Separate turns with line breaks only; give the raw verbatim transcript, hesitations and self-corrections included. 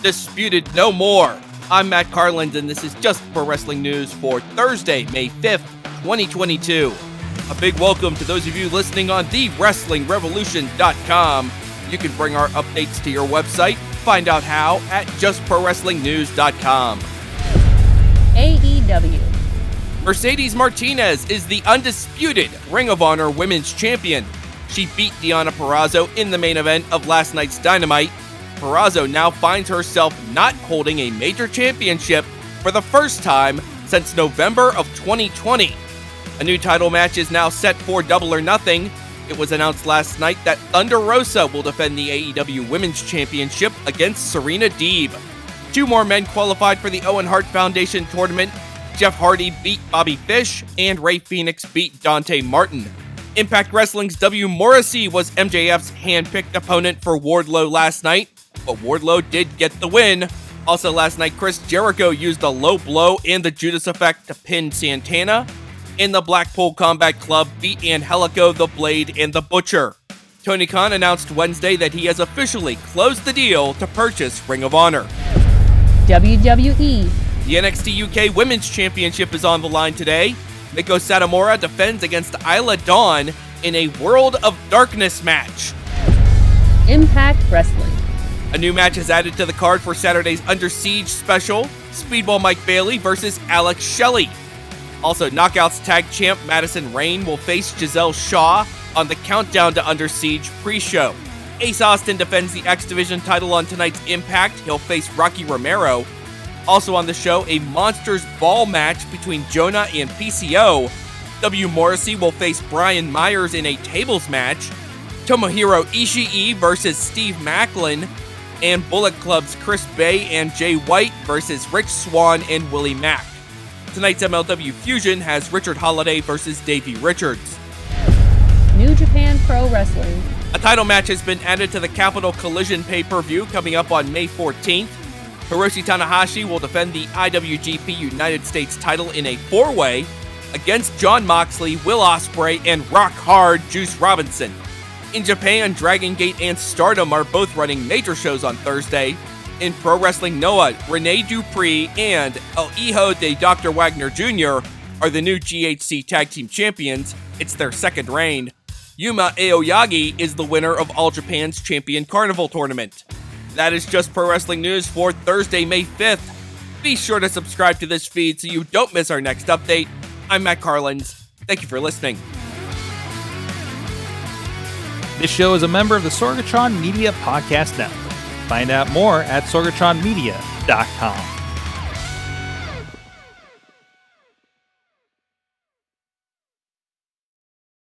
Undisputed No More. I'm Matt Carlins, and this is Just Pro Wrestling News for Thursday, May fifth, twenty twenty-two. A big welcome to those of you listening on the wrestling revolution dot com. You can bring our updates to your website. Find out how at just pro wrestling news dot com.
A E W.
Mercedes Martinez is the undisputed Ring of Honor Women's Champion. She beat Deonna Purrazzo in the main event of last night's Dynamite. Purrazzo now finds herself not holding a major championship for the first time since November of twenty twenty. A new title match is now set for Double or Nothing. It was announced last night that Thunder Rosa will defend the A E W Women's Championship against Serena Deeb. Two more men qualified for the Owen Hart Foundation tournament. Jeff Hardy beat Bobby Fish, and Ray Phoenix beat Dante Martin. Impact Wrestling's W. Morrissey was M J F's hand-picked opponent for Wardlow last night, but Wardlow did get the win. Also last night, Chris Jericho used a low blow and the Judas Effect to pin Santana, and the Blackpool Combat Club beat Angelico, the Blade, and the Butcher. Tony Khan announced Wednesday that he has officially closed the deal to purchase Ring of Honor.
W W E.
The N X T U K Women's Championship is on the line today. Miko Satomura defends against Isla Dawn in a World of Darkness match.
Impact Wrestling.
A new match is added to the card for Saturday's Under Siege special, Speedball Mike Bailey versus Alex Shelley. Also, Knockouts Tag Champ Madison Rayne will face Giselle Shaw on the Countdown to Under Siege pre-show. Ace Austin defends the X Division title on tonight's Impact. He'll face Rocky Romero. Also on the show, a Monsters Ball match between Jonah and P C O. W. Morrissey will face Brian Myers in a tables match. Tomohiro Ishii versus Steve Macklin. And Bullet Club's Chris Bay and Jay White versus Rich Swann and Willie Mack. Tonight's M L W Fusion has Richard Holiday versus Davey Richards.
New Japan Pro Wrestling.
A title match has been added to the Capital Collision pay-per-view coming up on May fourteenth. Hiroshi Tanahashi will defend the I W G P United States title in a four-way against Jon Moxley, Will Ospreay, and Rock Hard Juice Robinson. In Japan, Dragon Gate and Stardom are both running major shows on Thursday. In Pro Wrestling Noah, Rene Dupree and El Hijo de Doctor Wagner Junior are the new G H C Tag Team Champions. It's their second reign. Yuma Aoyagi is the winner of All Japan's Champion Carnival Tournament. That is Just Pro Wrestling News for Thursday, May fifth. Be sure to subscribe to this feed so you don't miss our next update. I'm Matt Carlins. Thank you for listening.
This show is a member of the Sorgatron Media Podcast Network. Find out more at sorgatron media dot com.